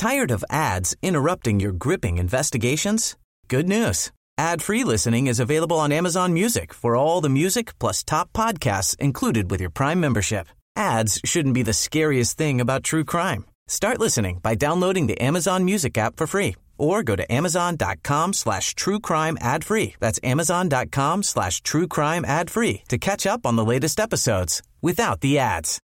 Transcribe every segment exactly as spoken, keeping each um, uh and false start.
Tired of ads interrupting your gripping investigations? Good news. Ad-free listening is available on Amazon Music for all the music plus top podcasts included with your Prime membership. Ads shouldn't be the scariest thing about true crime. Start listening by downloading the Amazon Music app for free or go to amazon.com slash true crime ad free. That's amazon.com slash true crime ad free to catch up on the latest episodes without the ads.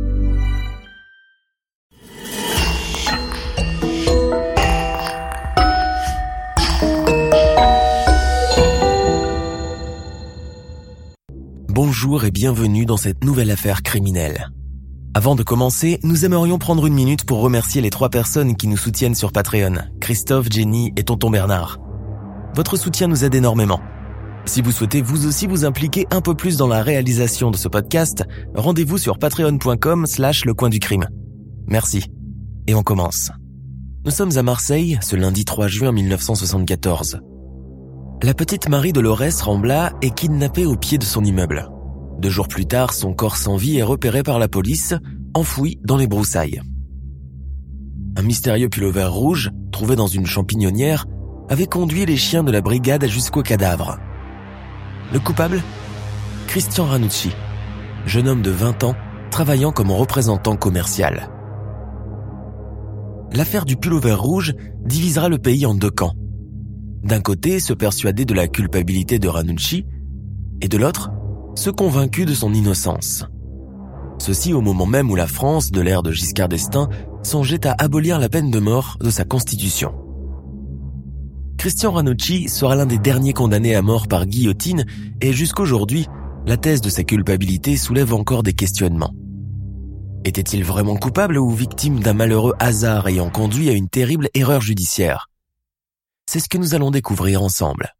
Bonjour et bienvenue dans cette nouvelle affaire criminelle. Avant de commencer, nous aimerions prendre une minute pour remercier les trois personnes qui nous soutiennent sur Patreon, Christophe, Jenny et Tonton Bernard. Votre soutien nous aide énormément. Si vous souhaitez vous aussi vous impliquer un peu plus dans la réalisation de ce podcast, rendez-vous sur patreon.com slash le coin du crime. Merci. Et on commence. Nous sommes à Marseille, ce lundi trois juin mille neuf cent soixante-quatorze. La petite Marie Dolores Rambla est kidnappée au pied de son immeuble. Deux jours plus tard, son corps sans vie est repéré par la police, enfoui dans les broussailles. Un mystérieux pullover rouge, trouvé dans une champignonnière, avait conduit les chiens de la brigade jusqu'au cadavre. Le coupable ? Christian Ranucci, jeune homme de vingt ans, travaillant comme représentant commercial. L'affaire du pullover rouge divisera le pays en deux camps. D'un côté, ceux persuadés de la culpabilité de Ranucci, et de l'autre, ceux convaincus de son innocence. Ceci au moment même où la France, de l'ère de Giscard d'Estaing, songeait à abolir la peine de mort de sa constitution. Christian Ranucci sera l'un des derniers condamnés à mort par guillotine et jusqu'aujourd'hui, la thèse de sa culpabilité soulève encore des questionnements. Était-il vraiment coupable ou victime d'un malheureux hasard ayant conduit à une terrible erreur judiciaire ? C'est ce que nous allons découvrir ensemble.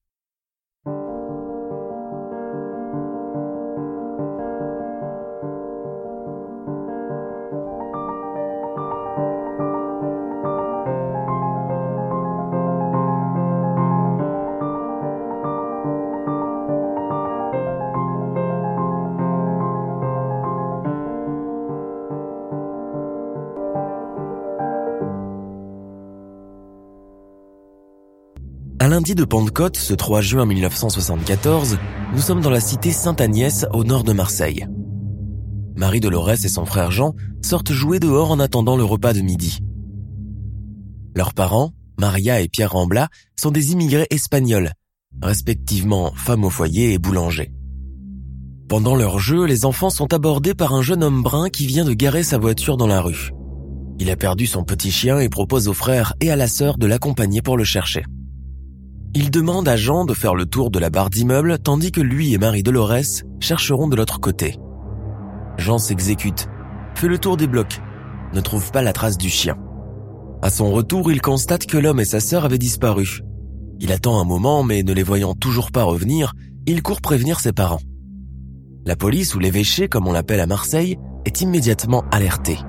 Un lundi de Pentecôte, ce trois juin mille neuf cent soixante-quatorze, nous sommes dans la cité Sainte-Agnès, au nord de Marseille. Marie Dolores et son frère Jean sortent jouer dehors en attendant le repas de midi. Leurs parents, Maria et Pierre Rambla, sont des immigrés espagnols, respectivement femmes au foyer et boulanger. Pendant leur jeu, les enfants sont abordés par un jeune homme brun qui vient de garer sa voiture dans la rue. Il a perdu son petit chien et propose aux frères et à la sœur de l'accompagner pour le chercher. Il demande à Jean de faire le tour de la barre d'immeuble tandis que lui et Marie Dolores chercheront de l'autre côté. Jean s'exécute, fait le tour des blocs, ne trouve pas la trace du chien. À son retour, il constate que l'homme et sa sœur avaient disparu. Il attend un moment, mais ne les voyant toujours pas revenir, il court prévenir ses parents. La police, ou l'évêché comme on l'appelle à Marseille, est immédiatement alertée.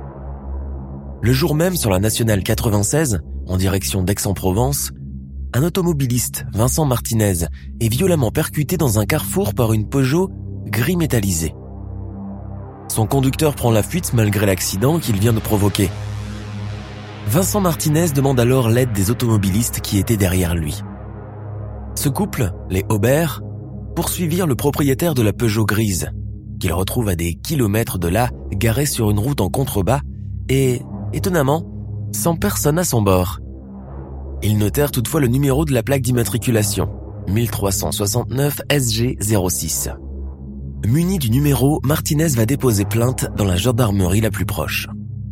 Le jour même, sur la nationale quatre-vingt-seize, en direction d'Aix-en-Provence, un automobiliste, Vincent Martinez, est violemment percuté dans un carrefour par une Peugeot gris métallisée. Son conducteur prend la fuite malgré l'accident qu'il vient de provoquer. Vincent Martinez demande alors l'aide des automobilistes qui étaient derrière lui. Ce couple, les Aubert, poursuivirent le propriétaire de la Peugeot grise, qu'ils retrouvent à des kilomètres de là, garé sur une route en contrebas et, étonnamment, sans personne à son bord. Ils notèrent toutefois le numéro de la plaque d'immatriculation, mille trois cent soixante-neuf S G zéro six. Muni du numéro, Martinez va déposer plainte dans la gendarmerie la plus proche.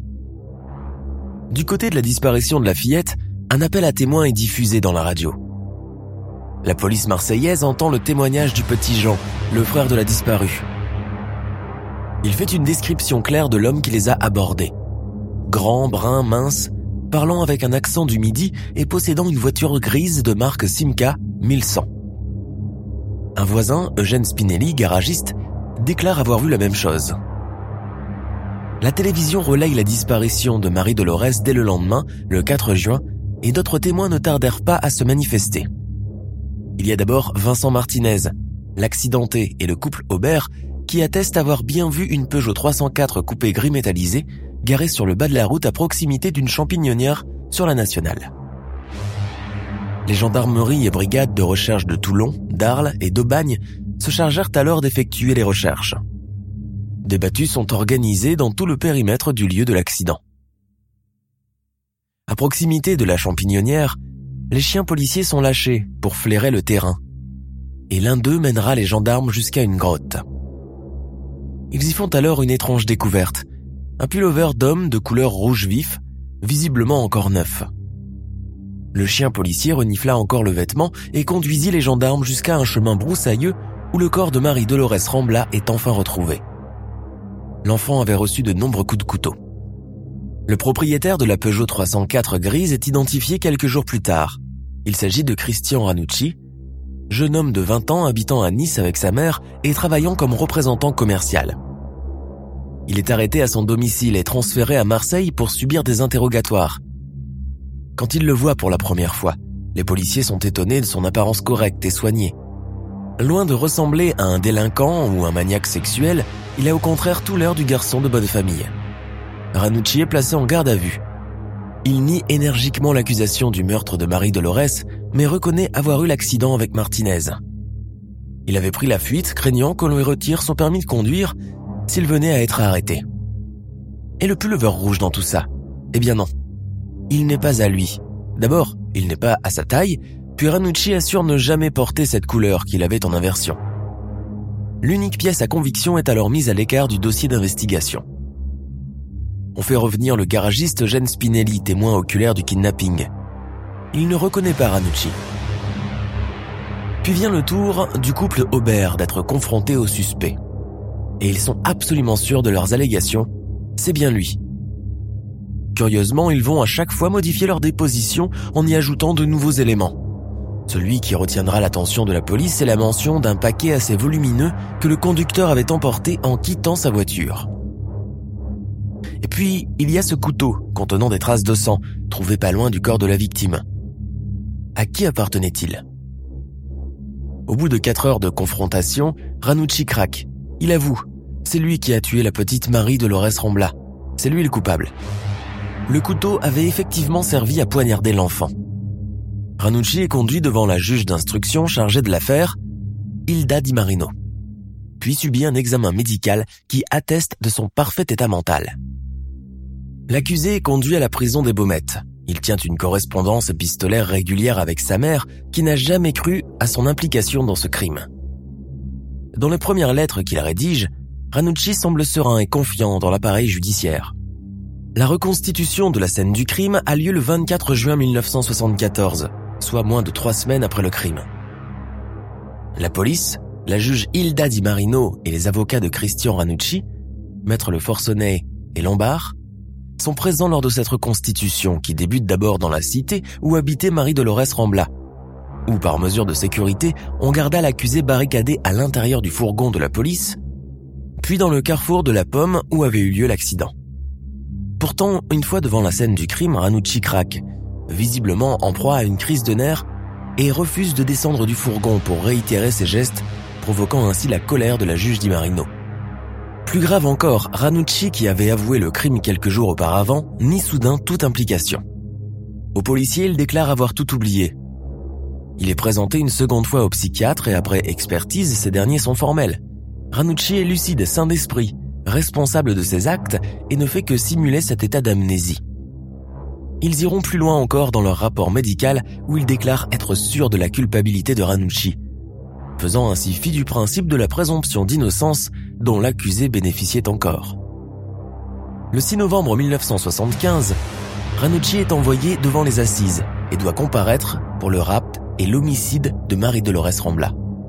Du côté de la disparition de la fillette, un appel à témoins est diffusé dans la radio. La police marseillaise entend le témoignage du petit Jean, le frère de la disparue. Il fait une description claire de l'homme qui les a abordés. Grand, brun, mince, parlant avec un accent du Midi et possédant une voiture grise de marque Simca mille cent. Un voisin, Eugène Spinelli, garagiste, déclare avoir vu la même chose. La télévision relaye la disparition de Marie Dolores dès le lendemain, le quatre juin, et d'autres témoins ne tardèrent pas à se manifester. Il y a d'abord Vincent Martinez, l'accidenté et le couple Aubert, qui attestent avoir bien vu une Peugeot trois cent quatre coupé gris métallisé garée sur le bas de la route à proximité d'une champignonnière sur la nationale. Les gendarmeries et brigades de recherche de Toulon, d'Arles et d'Aubagne se chargèrent alors d'effectuer les recherches. Des battues sont organisées dans tout le périmètre du lieu de l'accident. À proximité de la Champignonnière, les chiens policiers sont lâchés pour flairer le terrain, et l'un d'eux mènera les gendarmes jusqu'à une grotte. Ils y font alors une étrange découverte, un pullover d'homme de couleur rouge vif, visiblement encore neuf. Le chien policier renifla encore le vêtement et conduisit les gendarmes jusqu'à un chemin broussailleux où le corps de Marie-Dolorès Rambla est enfin retrouvé. L'enfant avait reçu de nombreux coups de couteau. Le propriétaire de la Peugeot trois cent quatre grise est identifié quelques jours plus tard. Il s'agit de Christian Ranucci, jeune homme de vingt ans habitant à Nice avec sa mère et travaillant comme représentant commercial. Il est arrêté à son domicile et transféré à Marseille pour subir des interrogatoires. Quand il le voit pour la première fois, les policiers sont étonnés de son apparence correcte et soignée. Loin de ressembler à un délinquant ou un maniaque sexuel, il a au contraire tout l'air du garçon de bonne famille. Ranucci est placé en garde à vue. Il nie énergiquement l'accusation du meurtre de Marie-Dolorès, mais reconnaît avoir eu l'accident avec Martinez. Il avait pris la fuite, craignant qu'on lui retire son permis de conduire s'il venait à être arrêté. Et le pullover rouge dans tout ça? Eh bien non. Il n'est pas à lui. D'abord, il n'est pas à sa taille, puis Ranucci assure ne jamais porter cette couleur qu'il avait en inversion. L'unique pièce à conviction est alors mise à l'écart du dossier d'investigation. On fait revenir le garagiste Eugène Spinelli, témoin oculaire du kidnapping. Il ne reconnaît pas Ranucci. Puis vient le tour du couple Aubert d'être confronté au suspect. Et ils sont absolument sûrs de leurs allégations, c'est bien lui. Curieusement, ils vont à chaque fois modifier leur déposition en y ajoutant de nouveaux éléments. Celui qui retiendra l'attention de la police, c'est la mention d'un paquet assez volumineux que le conducteur avait emporté en quittant sa voiture. Et puis, il y a ce couteau contenant des traces de sang, trouvé pas loin du corps de la victime. À qui appartenait-il? Au bout de quatre heures de confrontation, Ranucci craque. Il avoue, c'est lui qui a tué la petite Marie-Dolorès Rambla. C'est lui le coupable. Le couteau avait effectivement servi à poignarder l'enfant. Ranucci est conduit devant la juge d'instruction chargée de l'affaire, Hilda Di Marino, puis subit un examen médical qui atteste de son parfait état mental. L'accusé est conduit à la prison des Baumettes. Il tient une correspondance épistolaire régulière avec sa mère qui n'a jamais cru à son implication dans ce crime. Dans les premières lettres qu'il rédige, Ranucci semble serein et confiant dans l'appareil judiciaire. La reconstitution de la scène du crime a lieu le vingt-quatre juin mille neuf cent soixante-quatorze, soit moins de trois semaines après le crime. La police, la juge Hilda Di Marino et les avocats de Christian Ranucci, maître Le Forcenet et Lombard, sont présents lors de cette reconstitution qui débute d'abord dans la cité où habitait Marie-Dolorès Rambla, où par mesure de sécurité, on garda l'accusé barricadé à l'intérieur du fourgon de la police, puis dans le carrefour de la Pomme où avait eu lieu l'accident. Pourtant, une fois devant la scène du crime, Ranucci craque, visiblement en proie à une crise de nerfs, et refuse de descendre du fourgon pour réitérer ses gestes, provoquant ainsi la colère de la juge Di Marino. Plus grave encore, Ranucci, qui avait avoué le crime quelques jours auparavant, nie soudain toute implication. Au policier, il déclare avoir tout oublié. Il est présenté une seconde fois au psychiatre et après expertise, ces derniers sont formels. Ranucci est lucide, sain d'esprit, responsable de ses actes et ne fait que simuler cet état d'amnésie. Ils iront plus loin encore dans leur rapport médical où ils déclarent être sûrs de la culpabilité de Ranucci, faisant ainsi fi du principe de la présomption d'innocence dont l'accusé bénéficiait encore. Le six novembre mille neuf cent soixante-quinze, Ranucci est envoyé devant les assises et doit comparaître pour le rapt et l'homicide de Marie-Dolorès Rambla.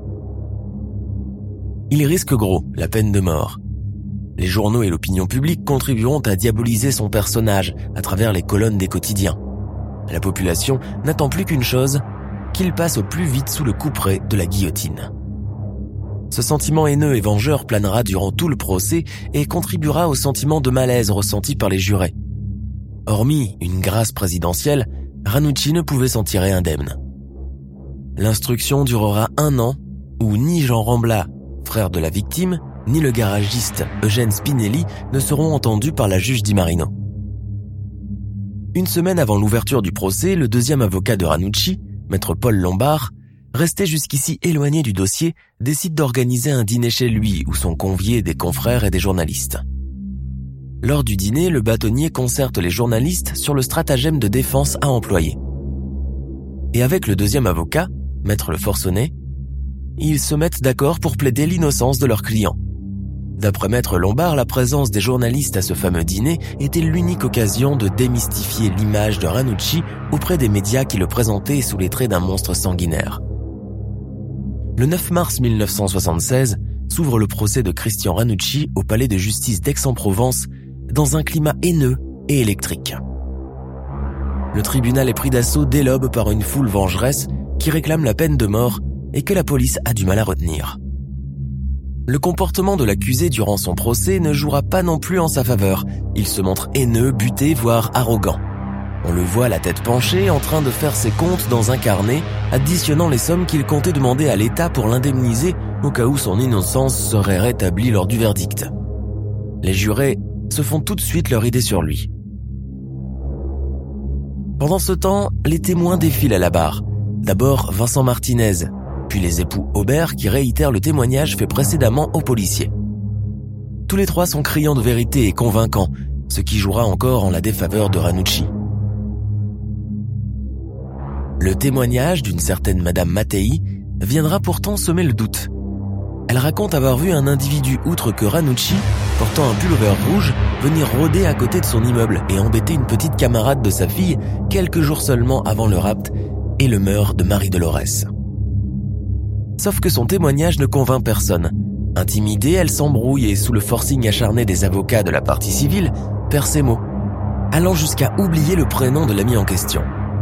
Il risque gros, la peine de mort. Les journaux et l'opinion publique contribueront à diaboliser son personnage à travers les colonnes des quotidiens. La population n'attend plus qu'une chose, qu'il passe au plus vite sous le couperet de la guillotine. Ce sentiment haineux et vengeur planera durant tout le procès et contribuera au sentiment de malaise ressenti par les jurés. Hormis une grâce présidentielle, Ranucci ne pouvait s'en tirer indemne. L'instruction durera un an où ni Jean Rambla, frère de la victime, ni le garagiste Eugène Spinelli ne seront entendus par la juge Di Marino. Une semaine avant l'ouverture du procès, le deuxième avocat de Ranucci, maître Paul Lombard, resté jusqu'ici éloigné du dossier, décide d'organiser un dîner chez lui où sont conviés des confrères et des journalistes. Lors du dîner, le bâtonnier concerte les journalistes sur le stratagème de défense à employer. Et avec le deuxième avocat, maître Le Forcenet, ils se mettent d'accord pour plaider l'innocence de leur client. D'après maître Lombard, la présence des journalistes à ce fameux dîner était l'unique occasion de démystifier l'image de Ranucci auprès des médias qui le présentaient sous les traits d'un monstre sanguinaire. Le neuf mars mille neuf cent soixante-seize s'ouvre le procès de Christian Ranucci au palais de justice d'Aix-en-Provence dans un climat haineux et électrique. Le tribunal est pris d'assaut dès l'aube par une foule vengeresse qui réclame la peine de mort et que la police a du mal à retenir. Le comportement de l'accusé durant son procès ne jouera pas non plus en sa faveur. Il se montre haineux, buté, voire arrogant. On le voit la tête penchée en train de faire ses comptes dans un carnet, additionnant les sommes qu'il comptait demander à l'État pour l'indemniser au cas où son innocence serait rétablie lors du verdict. Les jurés se font tout de suite leur idée sur lui. Pendant ce temps, les témoins défilent à la barre. D'abord Vincent Martinez, puis les époux Aubert qui réitèrent le témoignage fait précédemment aux policiers. Tous les trois sont criants de vérité et convaincants, ce qui jouera encore en la défaveur de Ranucci. Le témoignage d'une certaine Madame Mattei viendra pourtant semer le doute. Elle raconte avoir vu un individu outre que Ranucci, portant un pullover rouge, venir rôder à côté de son immeuble et embêter une petite camarade de sa fille quelques jours seulement avant le rapt et le meurtre de Marie-Dolorès. Sauf que son témoignage ne convainc personne. Intimidée, elle s'embrouille et sous le forcing acharné des avocats de la partie civile, perd ses mots, allant jusqu'à oublier le prénom de l'ami en question.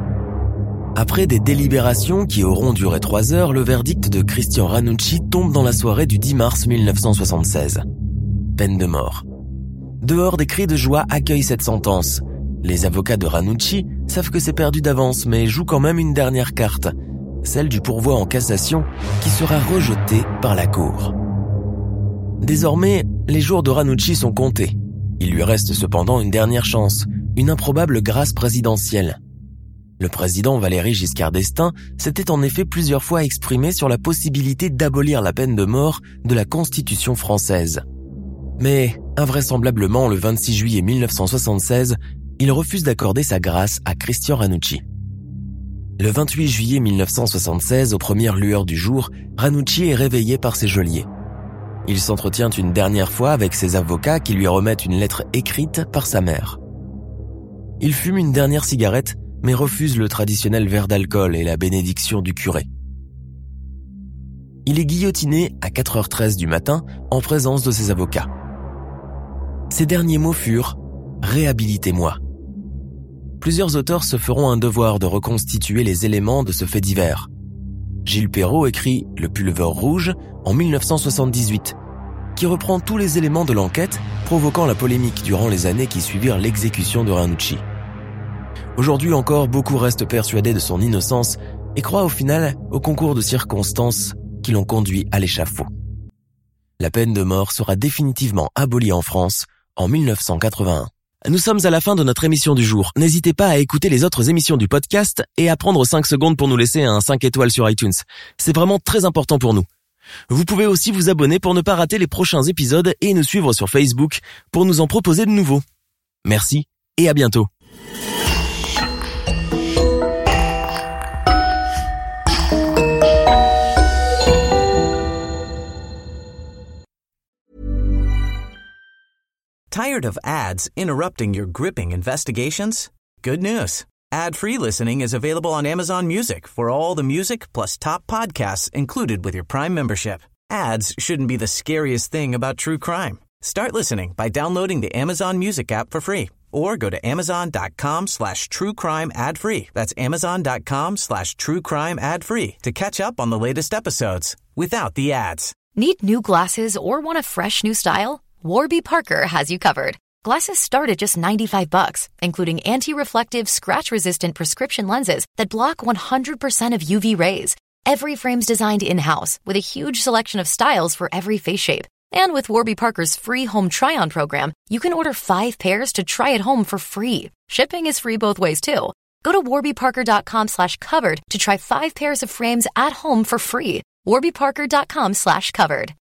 Après des délibérations qui auront duré trois heures, le verdict de Christian Ranucci tombe dans la soirée du dix mars mille neuf cent soixante-seize. Peine de mort. Dehors, des cris de joie accueillent cette sentence. Les avocats de Ranucci savent que c'est perdu d'avance, mais jouent quand même une dernière carte, celle du pourvoi en cassation qui sera rejetée par la Cour. Désormais, les jours de Ranucci sont comptés. Il lui reste cependant une dernière chance, une improbable grâce présidentielle. Le président Valéry Giscard d'Estaing s'était en effet plusieurs fois exprimé sur la possibilité d'abolir la peine de mort de la Constitution française. Mais, invraisemblablement, le vingt-six juillet mille neuf cent soixante-seize, il refuse d'accorder sa grâce à Christian Ranucci. Le vingt-huit juillet mille neuf cent soixante-seize, aux premières lueurs du jour, Ranucci est réveillé par ses geôliers. Il s'entretient une dernière fois avec ses avocats qui lui remettent une lettre écrite par sa mère. Il fume une dernière cigarette, mais refuse le traditionnel verre d'alcool et la bénédiction du curé. Il est guillotiné à quatre heures treize du matin en présence de ses avocats. Ses derniers mots furent « Réhabilitez-moi ». Plusieurs auteurs se feront un devoir de reconstituer les éléments de ce fait divers. Gilles Perrault écrit « Le pullover rouge » en mille neuf cent soixante-dix-huit, qui reprend tous les éléments de l'enquête, provoquant la polémique durant les années qui suivirent l'exécution de Ranucci. Aujourd'hui encore, beaucoup restent persuadés de son innocence et croient au final au concours de circonstances qui l'ont conduit à l'échafaud. La peine de mort sera définitivement abolie en France en mille neuf cent quatre-vingt-un. Nous sommes à la fin de notre émission du jour. N'hésitez pas à écouter les autres émissions du podcast et à prendre cinq secondes pour nous laisser un cinq étoiles sur iTunes. C'est vraiment très important pour nous. Vous pouvez aussi vous abonner pour ne pas rater les prochains épisodes et nous suivre sur Facebook pour nous en proposer de nouveaux. Merci et à bientôt. Tired of ads interrupting your gripping investigations? Good news. Ad-free listening is available on Amazon Music for all the music plus top podcasts included with your Prime membership. Ads shouldn't be the scariest thing about true crime. Start listening by downloading the Amazon Music app for free or go to amazon.com slash true crime ad free. That's amazon.com slash true crime ad free to catch up on the latest episodes without the ads. Need new glasses or want a fresh new style? Warby Parker has you covered. Glasses start at just ninety-five bucks, including anti-reflective, scratch-resistant prescription lenses that block one hundred percent of U V rays. Every frame's designed in-house with a huge selection of styles for every face shape. And with Warby Parker's free home try-on program, you can order five pairs to try at home for free. Shipping is free both ways, too. Go to warbyparker.com slash covered to try five pairs of frames at home for free. warbyparker.com slash covered.